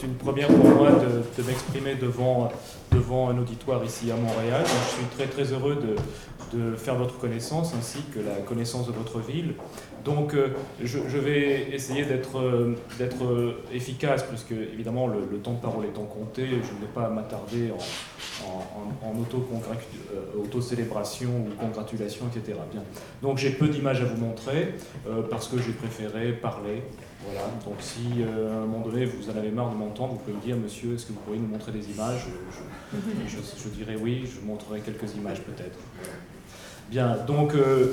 une première pour moi de m'exprimer devant un auditoire ici à Montréal. Donc, je suis très très heureux de faire votre connaissance ainsi que la connaissance de votre ville. Donc je vais essayer d'être efficace puisque évidemment le temps de parole étant compté, je ne vais pas m'attarder en auto-célébration ou congratulation, etc. Bien. Donc j'ai peu d'images à vous montrer parce que j'ai préféré parler. Voilà. Donc si à un moment donné vous en avez marre de m'entendre, vous pouvez me dire monsieur, est-ce que vous pourriez nous montrer des images? Je dirais oui, je montrerai quelques images peut-être. Bien, donc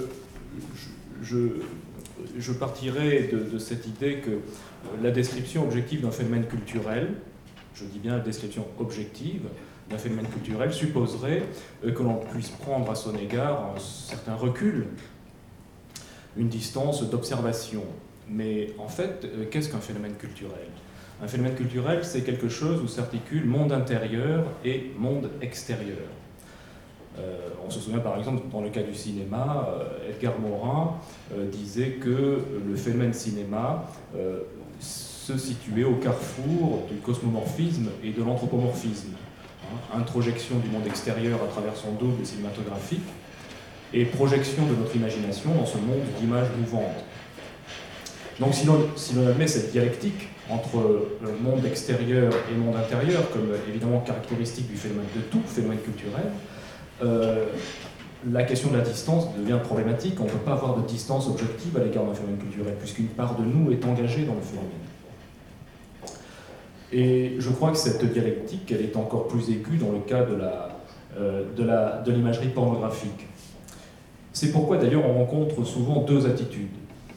je partirai de cette idée que la description objective d'un phénomène culturel, je dis bien la description objective d'un phénomène culturel, supposerait que l'on puisse prendre à son égard un certain recul, une distance d'observation. Mais en fait, qu'est-ce qu'un phénomène culturel? Un phénomène culturel, c'est quelque chose où s'articule monde intérieur et monde extérieur. On se souvient par exemple, dans le cas du cinéma, Edgar Morin disait que le phénomène cinéma se situait au carrefour du cosmomorphisme et de l'anthropomorphisme. Introjection du monde extérieur à travers son double cinématographique et projection de notre imagination dans ce monde d'images mouvantes. Donc si l'on admet cette dialectique entre monde extérieur et monde intérieur comme évidemment caractéristique du phénomène de tout phénomène culturel, la question de la distance devient problématique. On ne peut pas avoir de distance objective à l'égard d'un phénomène culturel, puisqu'une part de nous est engagée dans le phénomène. Et je crois que cette dialectique, elle est encore plus aiguë dans le cas de l'imagerie pornographique. C'est pourquoi d'ailleurs on rencontre souvent deux attitudes.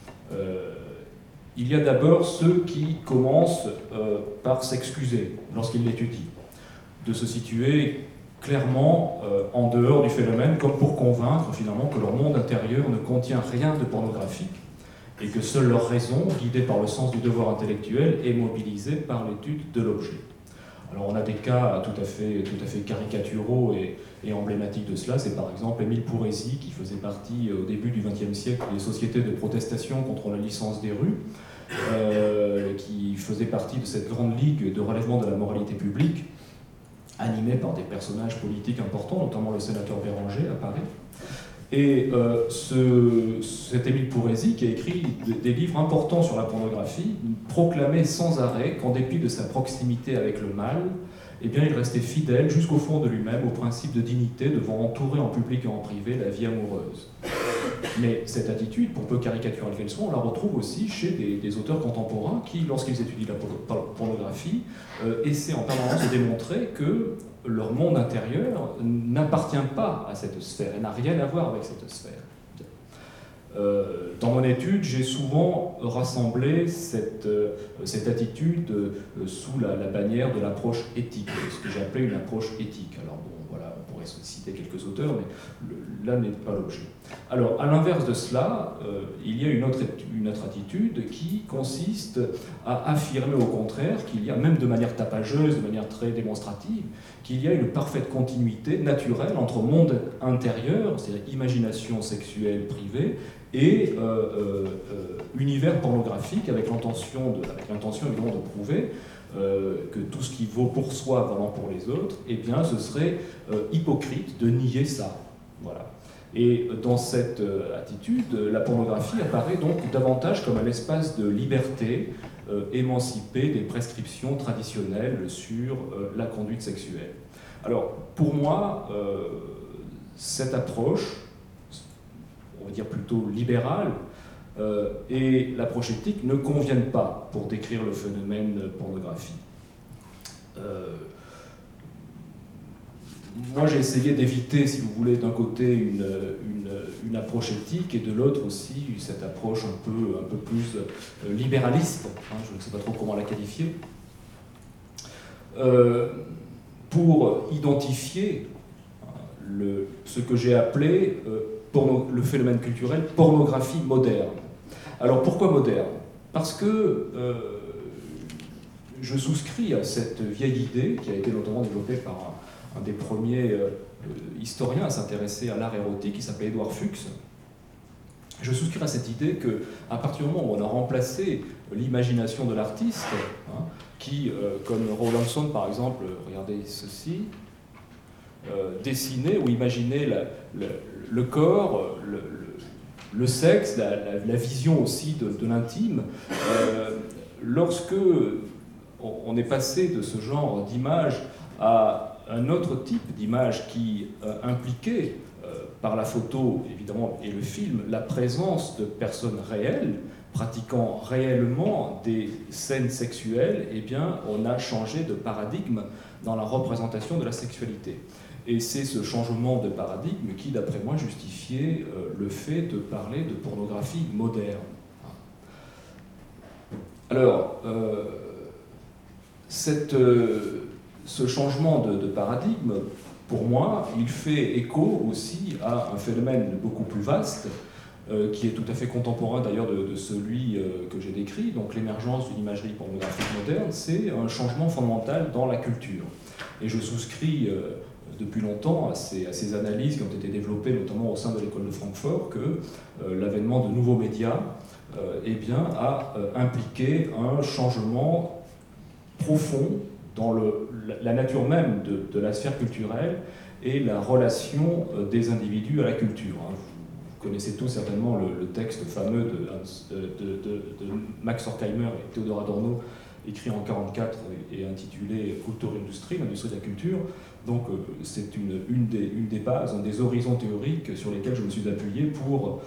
Il y a d'abord ceux qui commencent par s'excuser lorsqu'ils l'étudient, de se situer clairement en dehors du phénomène, comme pour convaincre finalement que leur monde intérieur ne contient rien de pornographique et que seule leur raison, guidée par le sens du devoir intellectuel, est mobilisée par l'étude de l'objet. Alors on a des cas tout à fait caricaturaux et emblématiques de cela. C'est par exemple Émile Pouresi, qui faisait partie au début du XXe siècle des sociétés de protestation contre la licence des rues, qui faisait partie de cette grande ligue de relèvement de la moralité publique, animé par des personnages politiques importants, notamment le sénateur Béranger à Paris. Et cet Émile Pouresi, qui a écrit des livres importants sur la pornographie, proclamait sans arrêt qu'en dépit de sa proximité avec le mal, eh bien, il restait fidèle jusqu'au fond de lui-même au principe de dignité devant entourer en public et en privé la vie amoureuse. Mais cette attitude, pour peu caricaturale qu'elle soit, on la retrouve aussi chez des auteurs contemporains qui, lorsqu'ils étudient la pornographie, essaient en permanence de démontrer que leur monde intérieur n'appartient pas à cette sphère et n'a rien à voir avec cette sphère. Dans mon étude, j'ai souvent rassemblé cette attitude sous la bannière de l'approche éthique, ce que j'ai appelé une approche éthique. Alors bon, voilà, on pourrait citer quelques auteurs, mais là n'est pas l'objet. Alors, à l'inverse de cela, il y a une autre attitude qui consiste à affirmer au contraire qu'il y a, même de manière tapageuse, de manière très démonstrative, qu'il y a une parfaite continuité naturelle entre monde intérieur, c'est-à-dire imagination sexuelle privée, et univers pornographique, avec l'intention évidemment de prouver que tout ce qui vaut pour soi valant pour les autres, eh bien ce serait hypocrite de nier ça. Voilà. Et dans cette attitude, la pornographie apparaît donc davantage comme un espace de liberté émancipé des prescriptions traditionnelles sur la conduite sexuelle. Alors, pour moi, cette approche, on va dire plutôt libérale, et l'approche éthique ne conviennent pas pour décrire le phénomène pornographie. Moi, j'ai essayé d'éviter, si vous voulez, d'un côté une approche éthique et de l'autre aussi cette approche un peu plus libéraliste, je ne sais pas trop comment la qualifier, pour identifier ce que j'ai appelé le phénomène culturel pornographie moderne. Alors pourquoi moderne? Parce que je souscris à cette vieille idée qui a été notamment développée par un des premiers historiens à s'intéresser à l'art érotique, qui s'appelait Édouard Fuchs. Je souscris à cette idée qu'à partir du moment où on a remplacé l'imagination de l'artiste, hein, qui, comme Rawlinson par exemple, regardez ceci, dessinait ou imaginait le corps, le sexe, la vision aussi de l'intime. Lorsque on est passé de ce genre d'image à un autre type d'image qui impliquait, par la photo évidemment et le film, la présence de personnes réelles, pratiquant réellement des scènes sexuelles, eh bien, on a changé de paradigme dans la représentation de la sexualité. Et c'est ce changement de paradigme qui, d'après moi, justifiait le fait de parler de pornographie moderne. Alors, ce changement de paradigme, pour moi, il fait écho aussi à un phénomène beaucoup plus vaste, qui est tout à fait contemporain d'ailleurs de celui que j'ai décrit, donc l'émergence d'une imagerie pornographique moderne, c'est un changement fondamental dans la culture. Et je souscris depuis longtemps à ces analyses qui ont été développées notamment au sein de l'école de Francfort, que l'avènement de nouveaux médias eh bien, a impliqué un changement profond dans la nature même de la sphère culturelle et la relation des individus à la culture. Vous connaissez tous certainement le texte fameux de Max Horkheimer et Theodor Adorno, écrit en 1944 et intitulé Kulturindustrie, l'industrie de la culture. Donc c'est une des bases, un des horizons théoriques sur lesquels je me suis appuyé pour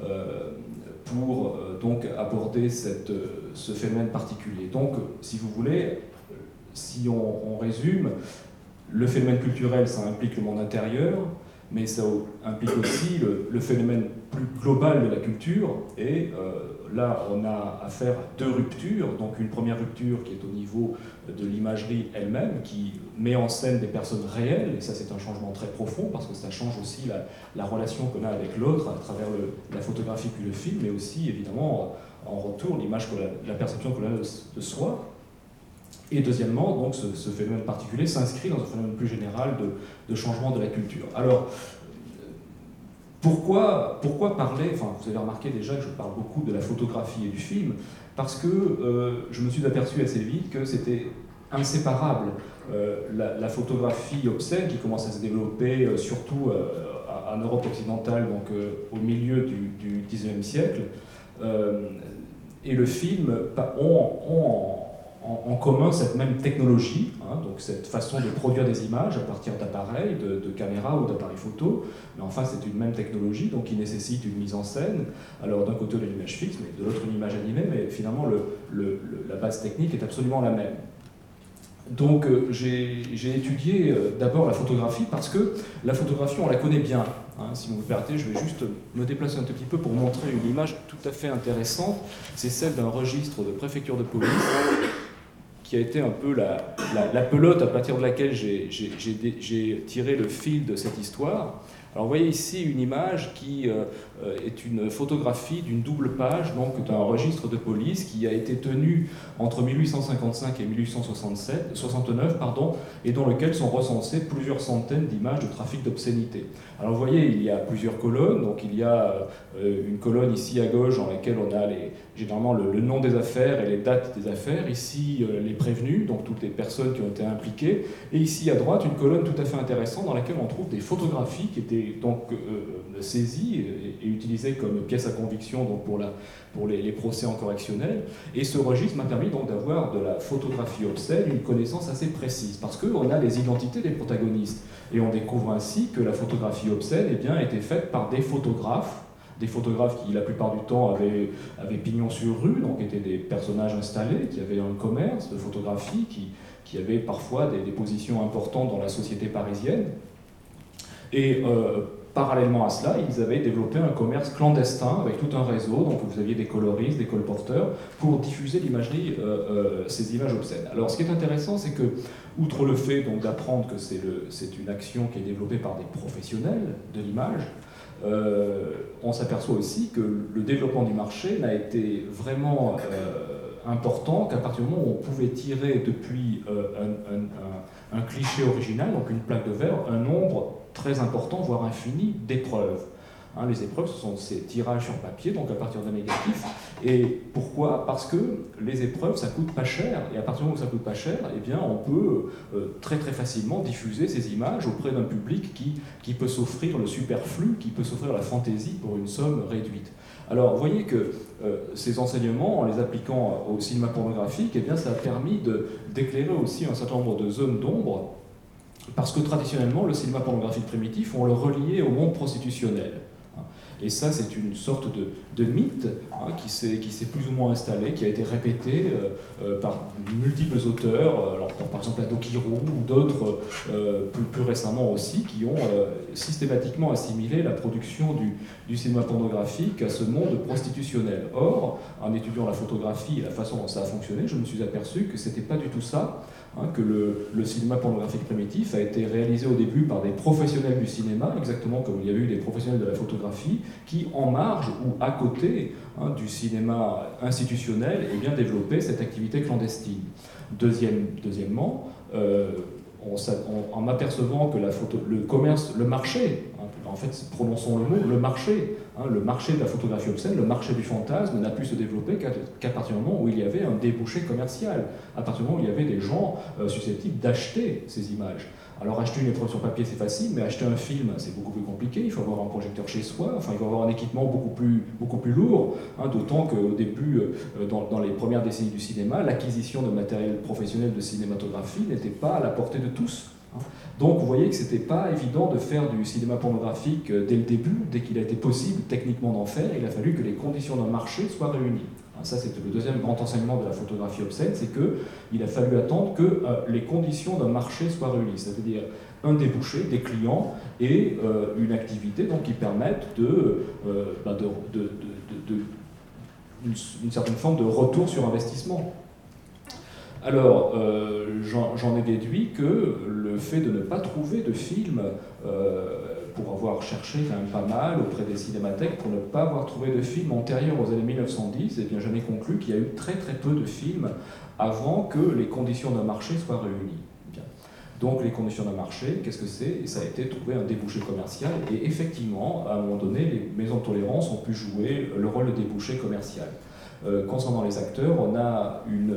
donc aborder ce phénomène particulier. Donc, si vous voulez, si on résume, le phénomène culturel, ça implique le monde intérieur, mais ça implique aussi le phénomène plus global de la culture. Et là, on a affaire à deux ruptures. Donc une première rupture qui est au niveau de l'imagerie elle-même, qui met en scène des personnes réelles, et ça c'est un changement très profond, parce que ça change aussi la relation qu'on a avec l'autre à travers la photographie puis le film, mais aussi évidemment en retour l'image, la perception qu'on a de soi. Et deuxièmement, donc, ce phénomène particulier s'inscrit dans un phénomène plus général de changement de la culture. Alors, pourquoi parler, enfin, vous avez remarqué déjà que je parle beaucoup de la photographie et du film, parce que je me suis aperçu assez vite que c'était inséparable. La photographie obscène qui commence à se développer surtout en Europe occidentale, donc au milieu du XIXe siècle, et le film ont en commun cette même technologie, hein, donc cette façon de produire des images à partir d'appareils, de caméras ou d'appareils photo, mais enfin c'est une même technologie donc qui nécessite une mise en scène, alors d'un côté une image fixe, mais de l'autre une image animée, mais finalement la base technique est absolument la même. Donc j'ai étudié d'abord la photographie parce que la photographie on la connaît bien. Hein, si vous me permettez, je vais juste me déplacer un tout petit peu pour montrer une image tout à fait intéressante. C'est celle d'un registre de préfecture de police qui a été un peu la pelote à partir de laquelle j'ai tiré le fil de cette histoire. Alors vous voyez ici une image qui est une photographie d'une double page, donc d'un registre de police qui a été tenu entre 1855 et 1869, et dans lequel sont recensées plusieurs centaines d'images de trafic d'obscénité. Alors vous voyez, il y a plusieurs colonnes, donc il y a une colonne ici à gauche dans laquelle on a généralement le nom des affaires et les dates des affaires, ici les prévenus, donc toutes les personnes qui ont été impliquées, et ici à droite une colonne tout à fait intéressante dans laquelle on trouve des photographies qui étaient donc saisies et utilisées comme pièces à conviction donc pour les procès en correctionnel, et ce registre m'a permis donc d'avoir de la photographie obscène une connaissance assez précise, parce qu'on a les identités des protagonistes, et on découvre ainsi que la photographie obscène eh bien, était faite par des photographes qui la plupart du temps avaient pignon sur rue, donc étaient des personnages installés, qui avaient un commerce de photographie, qui avaient parfois des positions importantes dans la société parisienne. Et parallèlement à cela, ils avaient développé un commerce clandestin avec tout un réseau, donc vous aviez des coloristes, des colporteurs, pour diffuser l'imagerie, ces images obscènes. Alors ce qui est intéressant, c'est que, outre le fait d'apprendre que c'est une action qui est développée par des professionnels de l'image, on s'aperçoit aussi que le développement du marché n'a été vraiment important qu'à partir du moment où on pouvait tirer depuis un cliché original, donc une plaque de verre, un nombre très important, voire infini, d'épreuves. Les épreuves, ce sont ces tirages sur papier, donc à partir d'un négatif. Et pourquoi? Parce que les épreuves, ça coûte pas cher, et à partir du moment où ça coûte pas cher, eh bien, on peut très très facilement diffuser ces images auprès d'un public qui peut s'offrir le superflu, qui peut s'offrir la fantaisie pour une somme réduite. Alors, vous voyez que ces enseignements, en les appliquant au cinéma pornographique, eh bien, ça a permis d'éclairer aussi un certain nombre de zones d'ombre, parce que traditionnellement, le cinéma pornographique primitif, on le reliait au monde prostitutionnel. Et ça, c'est une sorte de mythe qui s'est plus ou moins installé, qui a été répété par multiples auteurs, alors, par exemple Ado Kirou ou d'autres plus récemment aussi, qui ont systématiquement assimilé la production du cinéma pornographique à ce monde prostitutionnel. Or, en étudiant la photographie et la façon dont ça a fonctionné, je me suis aperçu que c'était pas du tout ça. Que le cinéma pornographique primitif a été réalisé au début par des professionnels du cinéma, exactement comme il y a eu des professionnels de la photographie, qui, en marge ou à côté du cinéma institutionnel, eh bien, développaient cette activité clandestine. Deuxièmement, en m'apercevant que le commerce, le marché, en fait, prononçons le mot, le marché de la photographie obscène, le marché du fantasme n'a pu se développer qu'à partir du moment où il y avait un débouché commercial, à partir du moment où il y avait des gens susceptibles d'acheter ces images. Alors acheter une épreuve sur papier c'est facile, mais acheter un film c'est beaucoup plus compliqué, il faut avoir un projecteur chez soi, enfin il faut avoir un équipement beaucoup plus lourd, d'autant qu'au début, dans les premières décennies du cinéma, l'acquisition de matériel professionnel de cinématographie n'était pas à la portée de tous. Donc vous voyez que ce n'était pas évident de faire du cinéma pornographique dès le début, dès qu'il a été possible techniquement d'en faire, il a fallu que les conditions d'un marché soient réunies. Ça, c'est le deuxième grand enseignement de la photographie obscène, c'est qu'il a fallu attendre que les conditions d'un marché soient réunies, c'est-à-dire un débouché, des clients et une activité donc, qui permettent une certaine forme de retour sur investissement. Alors, j'en ai déduit que le fait de ne pas trouver de film, pour avoir cherché quand même pas mal auprès des cinémathèques, pour ne pas avoir trouvé de film antérieur aux années 1910, eh bien j'en ai conclu qu'il y a eu très très peu de films avant que les conditions d'un marché soient réunies. Bien. Donc les conditions d'un marché, qu'est-ce que c'est? Ça a été trouver un débouché commercial, et effectivement, à un moment donné, les maisons de tolérance ont pu jouer le rôle de débouché commercial. Concernant les acteurs, on a une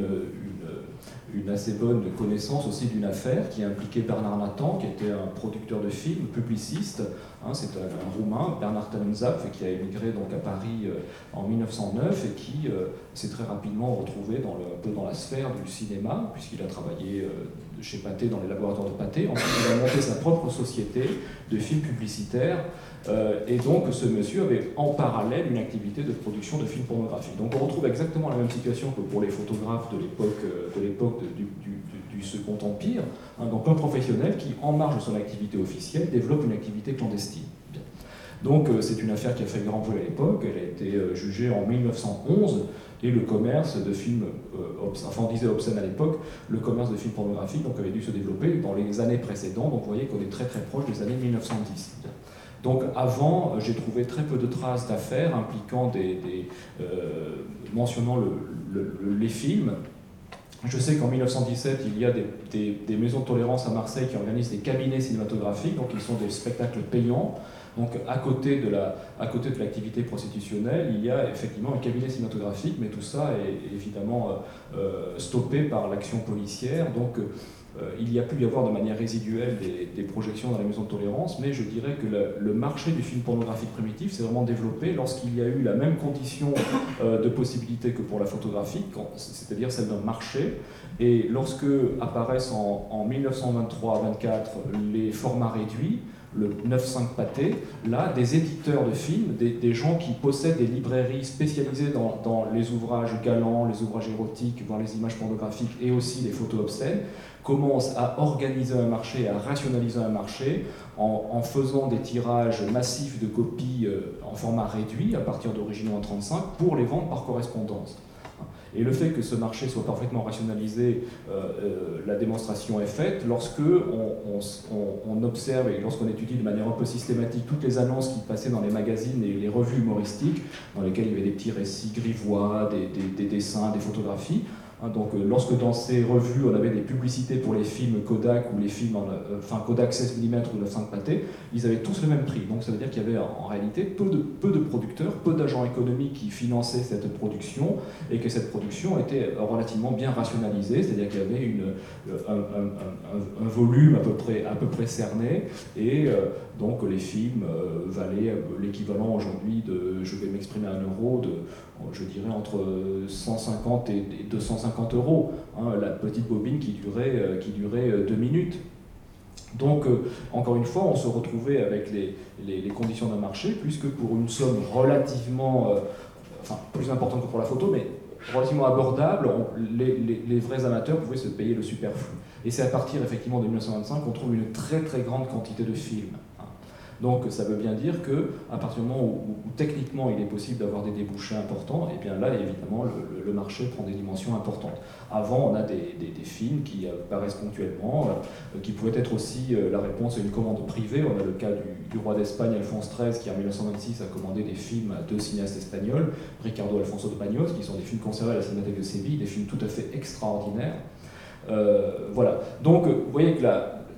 assez bonne connaissance aussi d'une affaire qui a impliqué Bernard Nathan, qui était un producteur de films, publiciste. C'est un Roumain, Bernard Tanenzapf, qui a émigré donc à Paris en 1909 et qui s'est très rapidement retrouvé un peu dans la sphère du cinéma, puisqu'il a travaillé chez Pathé, dans les laboratoires de Pathé. Ensuite, il a monté sa propre société de films publicitaires. Et donc, ce monsieur avait en parallèle une activité de production de films pornographiques. Donc, on retrouve exactement la même situation que pour les photographes de l'époque du Second Empire. Donc, un professionnel qui, en marge de son activité officielle, développe une activité clandestine. Bien. Donc, c'est une affaire qui a fait grand bruit à l'époque. Elle a été jugée en 1911. Et le commerce de films, enfin on disait obscène à l'époque, le commerce de films pornographiques donc, avait dû se développer dans les années précédentes. Donc, vous voyez qu'on est très très proche des années 1910. Bien. Donc avant, j'ai trouvé très peu de traces d'affaires impliquant mentionnant les films. Je sais qu'en 1917, il y a des maisons de tolérance à Marseille qui organisent des cabinets cinématographiques, donc ils sont des spectacles payants. Donc à côté de l'activité prostitutionnelle, il y a effectivement un cabinet cinématographique, mais tout ça est évidemment stoppé par l'action policière. Donc il y a pu y avoir de manière résiduelle des projections dans les maisons de tolérance, mais je dirais que le marché du film pornographique primitif s'est vraiment développé lorsqu'il y a eu la même condition de possibilité que pour la photographie, c'est-à-dire celle d'un marché. Et lorsque apparaissent en 1923-24 les formats réduits, le 9.5 Pathé, là, des éditeurs de films, des gens qui possèdent des librairies spécialisées dans les ouvrages galants, les ouvrages érotiques, voire les images pornographiques et aussi les photos obscènes, commencent à organiser un marché, à rationaliser un marché en faisant des tirages massifs de copies en format réduit à partir d'originaux en 35 pour les vendre par correspondance. Et le fait que ce marché soit parfaitement rationalisé, la démonstration est faite lorsque on observe et lorsqu'on étudie de manière un peu systématique toutes les annonces qui passaient dans les magazines et les revues humoristiques, dans lesquelles il y avait des petits récits grivois, des dessins, des photographies. Donc, lorsque dans ces revues, on avait des publicités pour les films Kodak ou les films, Kodak 16 mm ou la 5 pâté, ils avaient tous le même prix. Donc, ça veut dire qu'il y avait en réalité peu de producteurs, peu d'agents économiques qui finançaient cette production et que cette production était relativement bien rationalisée, c'est-à-dire qu'il y avait un volume à peu près cerné et donc les films valaient l'équivalent aujourd'hui de, je vais m'exprimer à €, je dirais entre 150 et 250 €, la petite bobine qui durait 2 minutes. Donc, encore une fois, on se retrouvait avec les conditions d'un marché, puisque pour une somme relativement, plus importante que pour la photo, mais relativement abordable, les vrais amateurs pouvaient se payer le superflu. Et c'est à partir, effectivement, de 1925 qu'on trouve une très très grande quantité de films. Donc ça veut bien dire qu'à partir du moment où techniquement il est possible d'avoir des débouchés importants, et bien là évidemment le marché prend des dimensions importantes. Avant on a des films qui apparaissent ponctuellement, qui pouvaient être aussi la réponse à une commande privée. On a le cas du roi d'Espagne Alphonse XIII qui en 1926 a commandé des films à 2 cinéastes espagnols, Ricardo Alfonso de Baños, qui sont des films conservés à la Cinémathèque de Séville, des films tout à fait extraordinaires. Voilà. Donc vous voyez que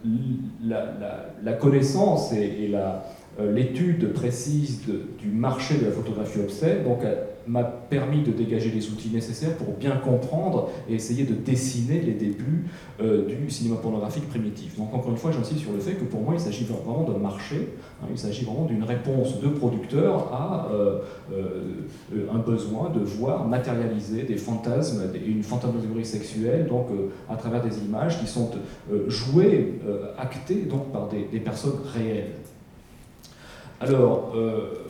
la connaissance et l'étude précise du marché de la photographie obscène m'a permis de dégager les outils nécessaires pour bien comprendre et essayer de dessiner les débuts du cinéma pornographique primitif. Donc encore une fois, j'insiste sur le fait que pour moi, il s'agit vraiment d'un marché, il s'agit vraiment d'une réponse de producteur à un besoin de voir matérialiser des fantasmes et une fantasmagorie sexuelle, donc à travers des images qui sont jouées, actées donc par des personnes réelles. Alors,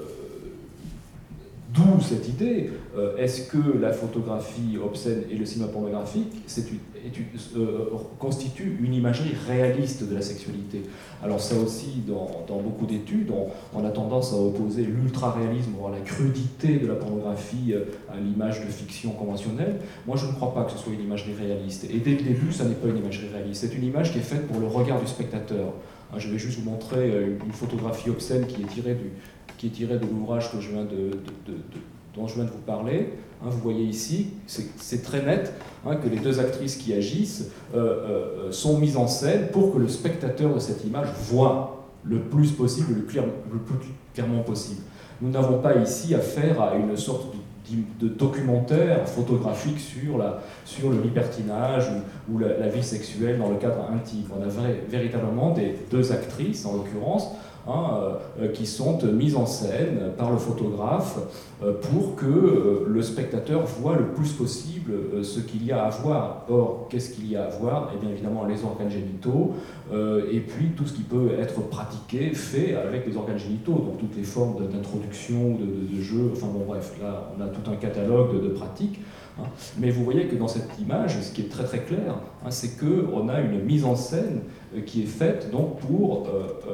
d'où cette idée, est-ce que la photographie obscène et le cinéma pornographique constituent une imagerie réaliste de la sexualité? Alors ça aussi, dans beaucoup d'études, on a tendance à opposer l'ultra-réalisme, voire la crudité de la pornographie à l'image de fiction conventionnelle. Moi, je ne crois pas que ce soit une imagerie réaliste. Et dès le début, ça n'est pas une imagerie réaliste. C'est une image qui est faite pour le regard du spectateur. Je vais juste vous montrer une photographie obscène qui est tirée de l'ouvrage dont je viens de vous parler. Vous voyez ici, c'est très net que les deux actrices qui agissent sont mises en scène pour que le spectateur de cette image voit le plus possible, le plus clairement possible. Nous n'avons pas ici affaire à une sorte de documentaire photographique sur le libertinage ou la vie sexuelle dans le cadre intime. On a véritablement des deux actrices, en l'occurrence, qui sont mises en scène par le photographe pour que le spectateur voit le plus possible ce qu'il y a à voir. Or, qu'est-ce qu'il y a à voir? Eh bien évidemment les organes génitaux et puis tout ce qui peut être pratiqué, fait avec les organes génitaux, donc toutes les formes d'introduction, de jeu, enfin bon bref, là on a tout un catalogue de pratiques. Mais vous voyez que dans cette image, ce qui est très très clair, c'est qu'on a une mise en scène qui est faite donc pour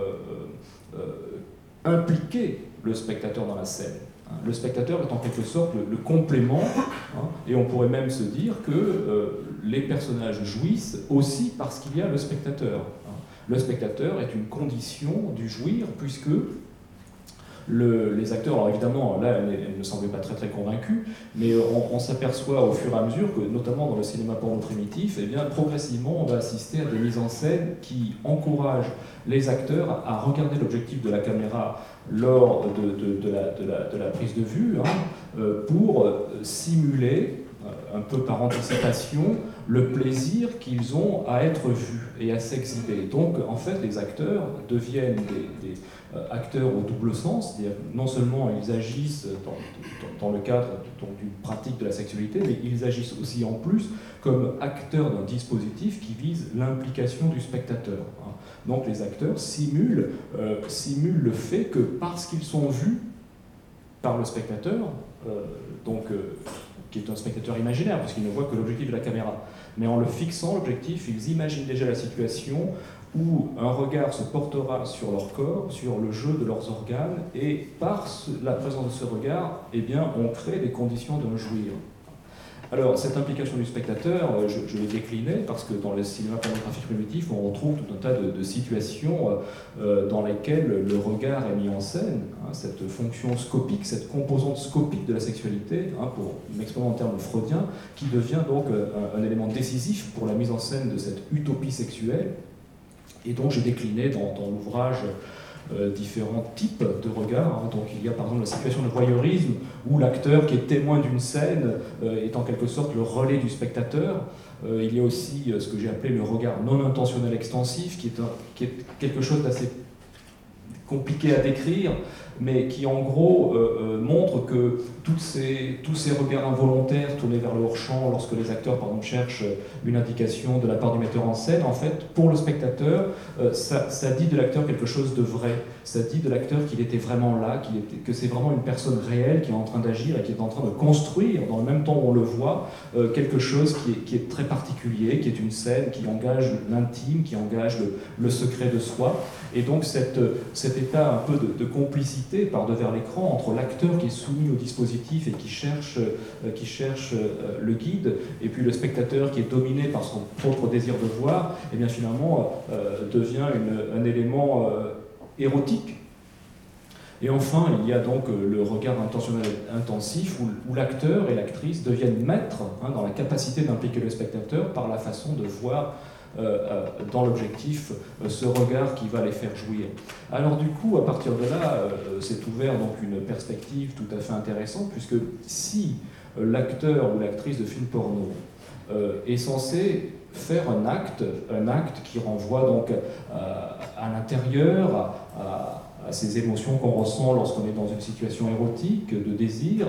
impliquer le spectateur dans la scène. Le spectateur est en quelque sorte le complément, et on pourrait même se dire que les personnages jouissent aussi parce qu'il y a le spectateur. Le spectateur est une condition du jouir, puisque les acteurs, alors évidemment, là, elle ne semblait pas très très convaincue, mais on s'aperçoit au fur et à mesure que, notamment dans le cinéma porno primitif, eh bien, progressivement, on va assister à des mises en scène qui encouragent les acteurs à regarder l'objectif de la caméra lors de la prise de vue, pour simuler, un peu par anticipation, le plaisir qu'ils ont à être vus et à s'exhiber. Donc, en fait, les acteurs deviennent des acteurs au double sens, c'est-à-dire non seulement ils agissent dans le cadre d'une pratique de la sexualité, mais ils agissent aussi en plus comme acteurs d'un dispositif qui vise l'implication du spectateur. Donc les acteurs simulent le fait que parce qu'ils sont vus par le spectateur, qui est un spectateur imaginaire, puisqu'il ne voit que l'objectif de la caméra, mais en le fixant, l'objectif, ils imaginent déjà la situation où un regard se portera sur leur corps, sur le jeu de leurs organes, et par la présence de ce regard, eh bien, on crée des conditions d'un jouir. Alors, cette implication du spectateur, je l'ai déclinée parce que dans le cinéma pornographique primitif, on retrouve tout un tas de situations dans lesquelles le regard est mis en scène, hein, cette fonction scopique, cette composante scopique de la sexualité, hein, pour m'exprimer en termes freudiens, qui devient donc un élément décisif pour la mise en scène de cette utopie sexuelle. Et donc, j'ai décliné dans l'ouvrage différents types de regards. Hein. Donc il y a par exemple la situation de voyeurisme où l'acteur qui est témoin d'une scène est en quelque sorte le relais du spectateur. Il y a aussi ce que j'ai appelé le regard non intentionnel extensif, qui est quelque chose d'assez compliqué à décrire, mais qui en gros montre que tous ces regards involontaires tournés vers le hors-champ lorsque les acteurs par exemple, cherchent une indication de la part du metteur en scène, en fait, pour le spectateur, ça dit de l'acteur quelque chose de vrai. Ça dit de l'acteur qu'il était vraiment là, que c'est vraiment une personne réelle qui est en train d'agir et qui est en train de construire, dans le même temps où on le voit, quelque chose qui est très particulier, qui est une scène qui engage l'intime, qui engage le secret de soi. Et donc cet état un peu de complicité par devers l'écran entre l'acteur qui est soumis au dispositif et qui cherche le guide, et puis le spectateur qui est dominé par son propre désir de voir, et bien finalement devient un élément érotique. Et enfin, il y a donc le regard intentionnel intensif où l'acteur et l'actrice deviennent maîtres hein, dans la capacité d'impliquer le spectateur par la façon de voir dans l'objectif ce regard qui va les faire jouir. Alors du coup, à partir de là, s'est ouvert donc une perspective tout à fait intéressante, puisque si l'acteur ou l'actrice de film porno est censé faire un acte qui renvoie donc à l'intérieur, à ces émotions qu'on ressent lorsqu'on est dans une situation érotique, de désir,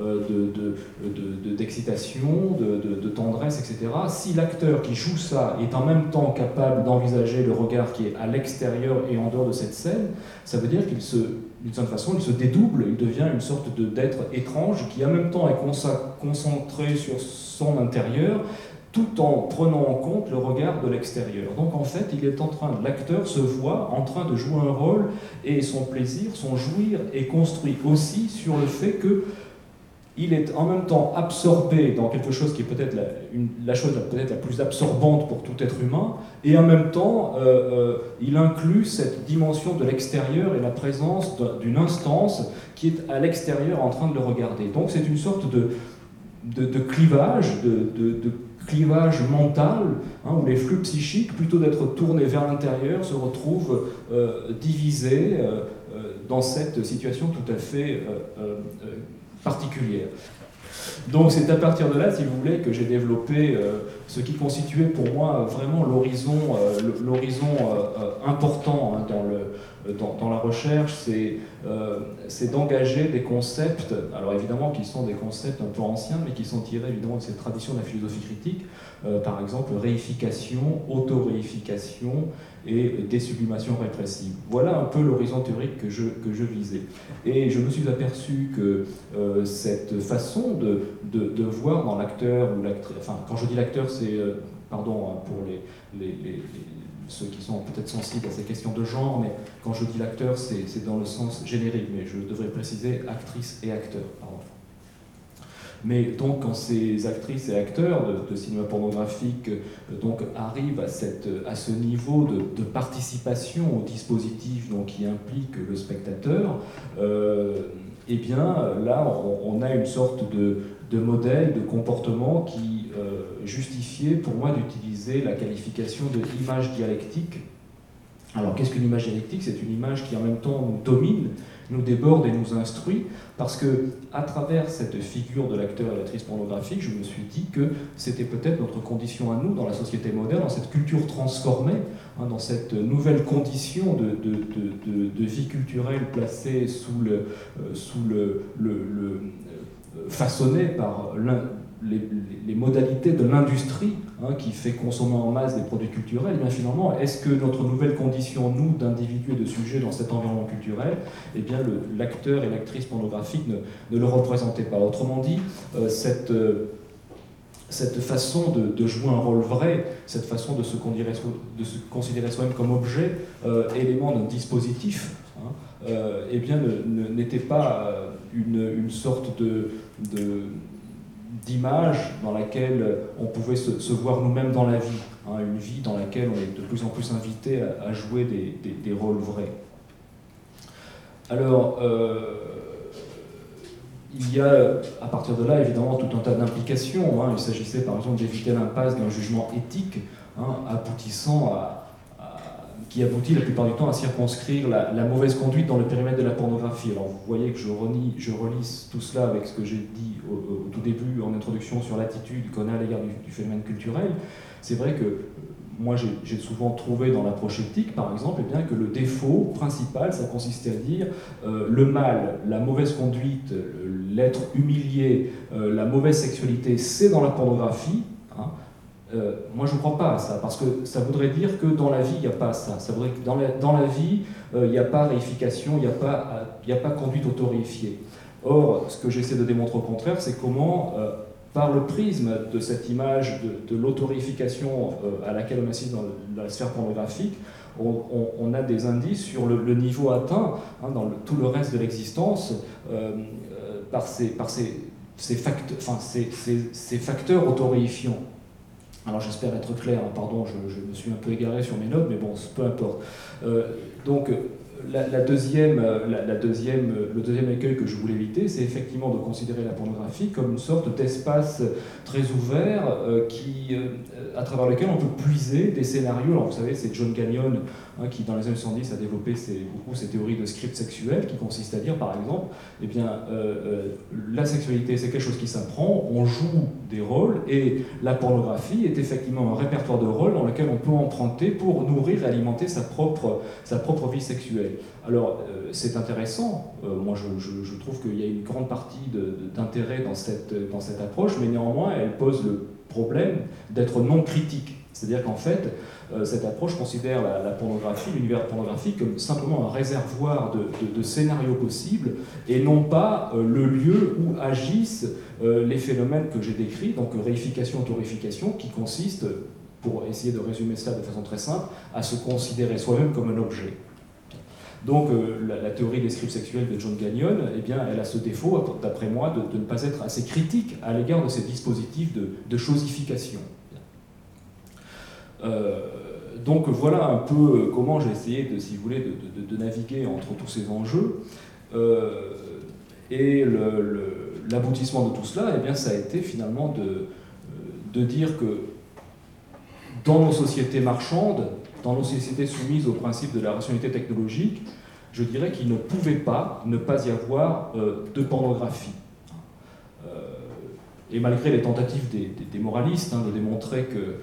d'excitation, de tendresse, etc. Si l'acteur qui joue ça est en même temps capable d'envisager le regard qui est à l'extérieur et en dehors de cette scène, ça veut dire d'une certaine façon, il se dédouble, il devient une sorte d'être étrange qui en même temps est concentré sur son intérieur, tout en prenant en compte le regard de l'extérieur. Donc en fait, l'acteur se voit en train de jouer un rôle et son plaisir, son jouir est construit aussi sur le fait qu'il est en même temps absorbé dans quelque chose qui est peut-être la chose peut-être la plus absorbante pour tout être humain, et en même temps, il inclut cette dimension de l'extérieur et la présence d'une instance qui est à l'extérieur en train de le regarder. Donc c'est une sorte de clivage, de clivage mental, hein, où les flux psychiques, plutôt d'être tournés vers l'intérieur, se retrouvent divisés dans cette situation tout à fait particulière. Donc c'est à partir de là, si vous voulez, que j'ai développé ce qui constituait pour moi vraiment l'horizon important hein, dans la recherche, c'est d'engager des concepts, alors évidemment qui sont des concepts un peu anciens, mais qui sont tirés évidemment de cette tradition de la philosophie critique, par exemple réification, auto-réification et désublimation répressive. Voilà un peu l'horizon théorique que je visais. Et je me suis aperçu que cette façon de voir dans l'acteur ou l'actrice, enfin quand je dis l'acteur c'est, pardon hein, pour ceux qui sont peut-être sensibles à ces questions de genre, mais quand je dis l'acteur c'est dans le sens générique, mais je devrais préciser actrice et acteur, pardon. Mais donc quand ces actrices et acteurs de cinéma pornographique donc, arrivent à ce niveau de participation au dispositif donc, qui implique le spectateur, eh bien là on a une sorte de modèle, de comportement qui justifiait pour moi d'utiliser la qualification de image dialectique. Alors qu'est-ce qu'une image dialectique? C'est une image qui en même temps nous domine, nous déborde et nous instruit, parce que à travers cette figure de l'acteur et l'actrice pornographique, je me suis dit que c'était peut-être notre condition à nous dans la société moderne, dans cette culture transformée, hein, dans cette nouvelle condition de vie culturelle placée façonnée par les modalités de l'industrie hein, qui fait consommer en masse des produits culturels, et bien finalement, est-ce que notre nouvelle condition, nous, d'individus et de sujets dans cet environnement culturel, eh bien l'acteur et l'actrice pornographique ne le représentaient pas. Autrement dit, cette façon de jouer un rôle vrai, cette façon de se considérer soi-même comme objet, élément d'un dispositif, hein, eh bien n'était pas une sorte d'image dans laquelle on pouvait se voir nous-mêmes dans la vie, hein, une vie dans laquelle on est de plus en plus invité à jouer des rôles vrais. Alors, il y a, à partir de là, évidemment, tout un tas d'implications. Hein. Il s'agissait, par exemple, d'éviter l'impasse d'un jugement éthique, hein, qui aboutit la plupart du temps à circonscrire la mauvaise conduite dans le périmètre de la pornographie. Alors, vous voyez que je relis tout cela avec ce que j'ai dit au tout début, en introduction, sur l'attitude qu'on a à l'égard du phénomène culturel. C'est vrai que moi, j'ai souvent trouvé dans l'approche éthique, par exemple, eh bien, que le défaut principal, ça consistait à dire le mal, la mauvaise conduite, l'être humilié, la mauvaise sexualité, c'est dans la pornographie. Hein. Moi, je ne crois pas à ça, parce que ça voudrait dire que dans la vie, il n'y a pas ça. Ça voudrait que dans la vie, il n'y a pas réification, il n'y a pas conduite autoréifiée. Or, ce que j'essaie de démontrer au contraire, c'est comment... par le prisme de cette image de l'autorification à laquelle on assiste dans la sphère pornographique, on a des indices sur le niveau atteint, hein, dans tout le reste de l'existence par ces facteurs autoréifiants. Alors j'espère être clair, hein, pardon, je me suis un peu égaré sur mes notes, mais bon, peu importe. Donc, le deuxième écueil que je voulais éviter, c'est effectivement de considérer la pornographie comme une sorte d'espace très ouvert à travers lequel on peut puiser des scénarios. Alors vous savez, c'est John Gagnon, hein, qui dans les années 70 a développé beaucoup ces théories de script sexuel qui consistent à dire, par exemple, eh bien, la sexualité c'est quelque chose qui s'apprend, on joue des rôles, et la pornographie est effectivement un répertoire de rôles dans lequel on peut emprunter pour nourrir et alimenter sa propre vie sexuelle. Alors, c'est intéressant. Moi, je trouve qu'il y a une grande partie d'intérêt dans cette approche, mais néanmoins, elle pose le problème d'être non critique. C'est-à-dire qu'en fait, cette approche considère la pornographie, l'univers pornographique, comme simplement un réservoir de scénarios possibles, et non pas le lieu où agissent les phénomènes que j'ai décrits, donc réification, autorification, qui consistent, pour essayer de résumer cela de façon très simple, à se considérer soi-même comme un objet. Donc la théorie des scripts sexuels de John Gagnon, eh bien, elle a ce défaut, d'après moi, de ne pas être assez critique à l'égard de ces dispositifs de chosification. Donc voilà un peu comment j'ai essayé, si vous voulez, de naviguer entre tous ces enjeux. Et l'aboutissement de tout cela, eh bien, ça a été finalement de dire que dans nos sociétés marchandes, dans nos sociétés soumises au principe de la rationalité technologique, je dirais qu'il ne pouvait pas ne pas y avoir de pornographie. Et malgré les tentatives des moralistes, hein, de démontrer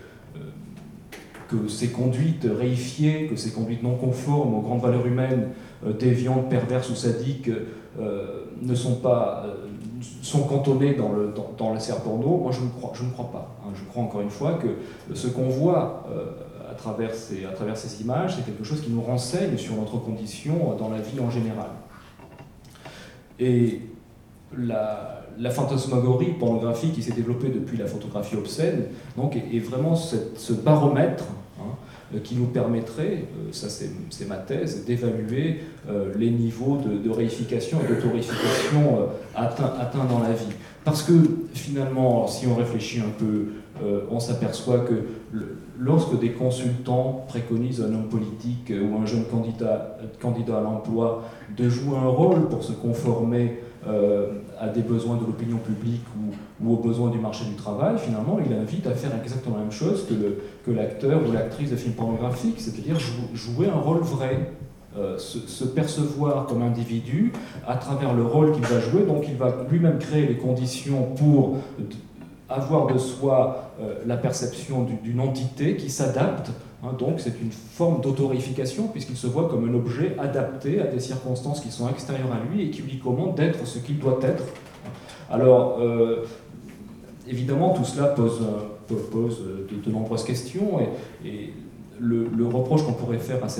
que ces conduites réifiées, que ces conduites non conformes aux grandes valeurs humaines, déviantes, perverses ou sadiques, sont cantonnées dans la sphère porno, moi je ne crois pas. Hein. Je crois encore une fois que ce qu'on voit à travers ces images, c'est quelque chose qui nous renseigne sur notre condition dans la vie en général. Et la fantasmagorie pornographique qui s'est développée depuis la photographie obscène, donc, est vraiment ce baromètre, hein, qui nous permettrait, ça c'est ma thèse, d'évaluer les niveaux de réification et d'autorification atteints dans la vie. Parce que finalement, si on réfléchit un peu, on s'aperçoit que lorsque des consultants préconisent un homme politique ou un jeune candidat à l'emploi de jouer un rôle pour se conformer à des besoins de l'opinion publique ou aux besoins du marché du travail, finalement, il invite à faire exactement la même chose que l'acteur ou l'actrice de film pornographique, c'est-à-dire jouer un rôle vrai. Se percevoir comme individu à travers le rôle qu'il va jouer, donc il va lui-même créer les conditions pour avoir de soi la perception d'une entité qui s'adapte, hein, donc c'est une forme d'autorification puisqu'il se voit comme un objet adapté à des circonstances qui sont extérieures à lui et qui lui commandent d'être ce qu'il doit être. Alors, évidemment, tout cela pose de nombreuses questions et le reproche qu'on pourrait faire à ce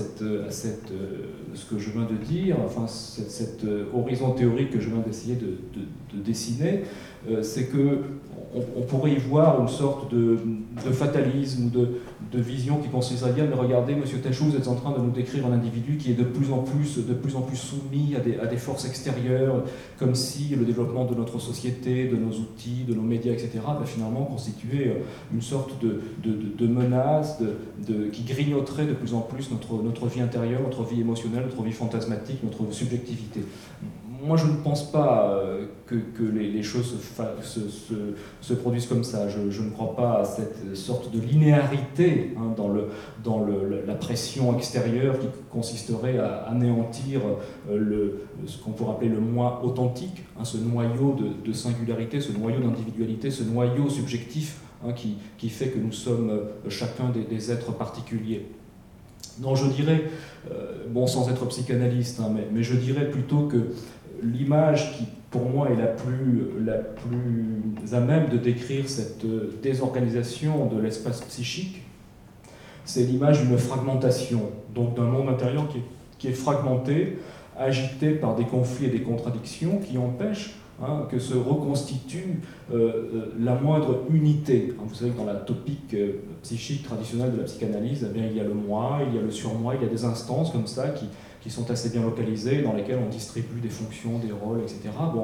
que je viens de dire, enfin cet horizon théorique que je viens d'essayer de dessiner, c'est que on pourrait y voir une sorte de fatalisme ou de vision qui consisterait à dire, mais regardez, monsieur Tachou, vous êtes en train de nous décrire un individu qui est de plus en plus soumis à des forces extérieures, comme si le développement de notre société, de nos outils, de nos médias, etc., finalement constituait une sorte de menace qui grignoterait de plus en plus notre vie intérieure, notre vie émotionnelle, notre vie fantasmatique, notre subjectivité. Moi, je ne pense pas que les choses se produisent comme ça. Je ne crois pas à cette sorte de linéarité dans la pression extérieure qui consisterait à anéantir ce qu'on pourrait appeler le moi authentique, ce noyau de singularité, ce noyau d'individualité, ce noyau subjectif qui fait que nous sommes chacun des êtres particuliers. Non, je dirais, sans être psychanalyste, mais je dirais plutôt que l'image qui, pour moi, est la plus à même de décrire cette désorganisation de l'espace psychique, c'est l'image d'une fragmentation, donc d'un monde intérieur qui est fragmenté, agité par des conflits et des contradictions qui empêchent que se reconstitue la moindre unité. Vous savez que dans la topique psychique traditionnelle de la psychanalyse, il y a le moi, il y a le surmoi, il y a des instances comme ça qui sont assez bien localisées, dans lesquelles on distribue des fonctions, des rôles, etc.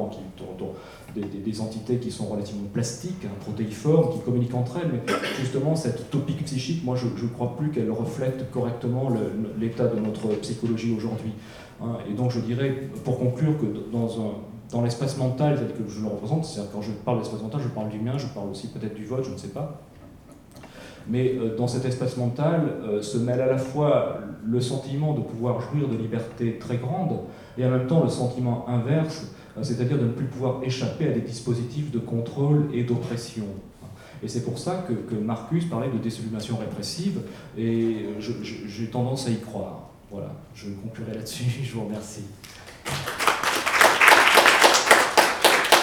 Des entités qui sont relativement plastiques, protéiformes, qui communiquent entre elles, mais justement cette topique psychique, moi je ne crois plus qu'elle reflète correctement l'état de notre psychologie aujourd'hui. Et donc je dirais, pour conclure, que dans l'espace mental tel que je le représente, c'est-à-dire quand je parle d'espace mental, je parle du mien, je parle aussi peut-être du vote, je ne sais pas, mais dans cet espace mental se mêle à la fois le sentiment de pouvoir jouir de liberté très grande et en même temps le sentiment inverse, c'est-à-dire de ne plus pouvoir échapper à des dispositifs de contrôle et d'oppression. Et c'est pour ça que Marcuse parlait de désublimation répressive, et j'ai tendance à y croire. Voilà, je conclurai là-dessus, je vous remercie.